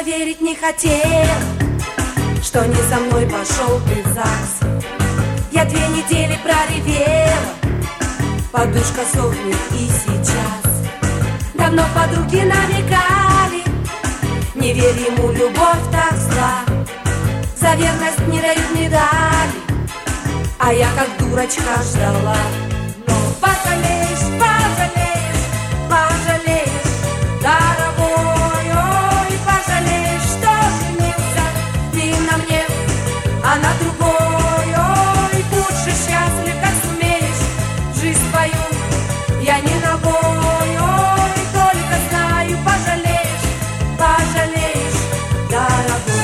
поверить не хотел, что не со мной пошел ты в ЗАГС. Я 2 недели проревела, подушка сохнет и сейчас. Давно подруги намекали, не верь ему, любовь так зла. За верность не дают медали, а я как дурочка ждала. Но пожалеешь, пожалеешь, пожалеешь, дорогой, ой, пожалеешь, что женился не на мне, а на другой. Ой, будь же счастлив, как сумеешь, жизнь свою я не ногой. Ой, только знаю, пожалеешь, пожалеешь, дорогой.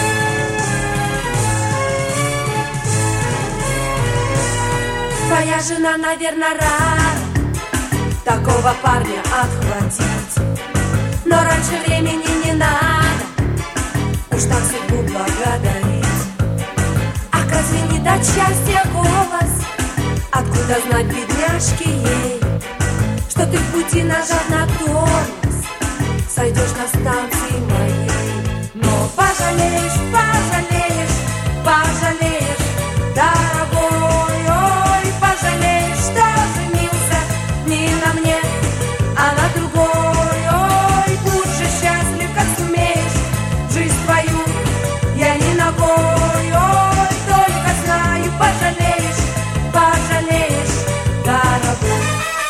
Твоя жена, наверное, рада такого парня отхватить, но раньше времени не надо уж так судьбу благодарить. А разве не дать счастья голос? Откуда знать бедняжке ей, что ты в пути, нажав на тормоз, сойдешь на станции моей. Но пожалеешь, пожалеешь, пожалеешь, дорогой, ой, пожалеешь, что женился не на мне, а на другой. Ой, будь же счастлив, как сумеешь, жизнь твою я не ногой. Ой, только знаю, пожалеешь, пожалеешь, дорогой.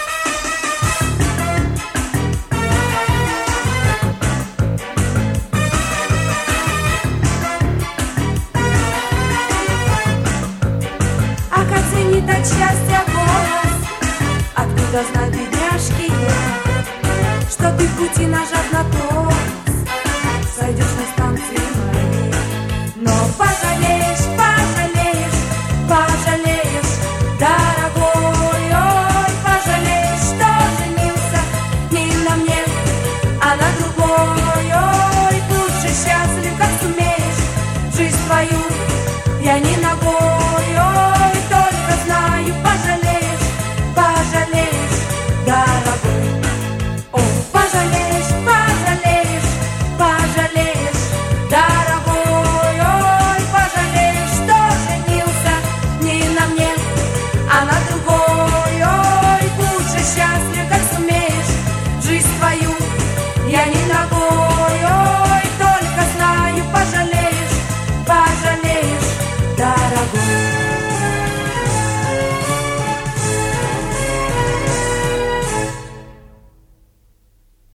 А как ценит от счастья голос? Откуда знать бедняжки я, что ты в пути, нажав на тормоз, сойдешь на станции моей. Но пожалеешь, пожалеешь, пожалеешь, дорогой, ой, пожалеешь, что женился не на мне, а на другой. Ой, будь же счастлив, как сумеешь, жизнь твою я не ногой. Ой, только знаю, пожалеешь, пожалеешь, дорогой. О, пожалеешь, пожалеешь, пожалеешь, дорогой. Ой, пожалеешь, что женился не на мне, а на другой. Ой, будь же счастлив, как сумеешь, жизнь твою я не ногой. Ой, только знаю, пожалеешь, пожалеешь, дорогой.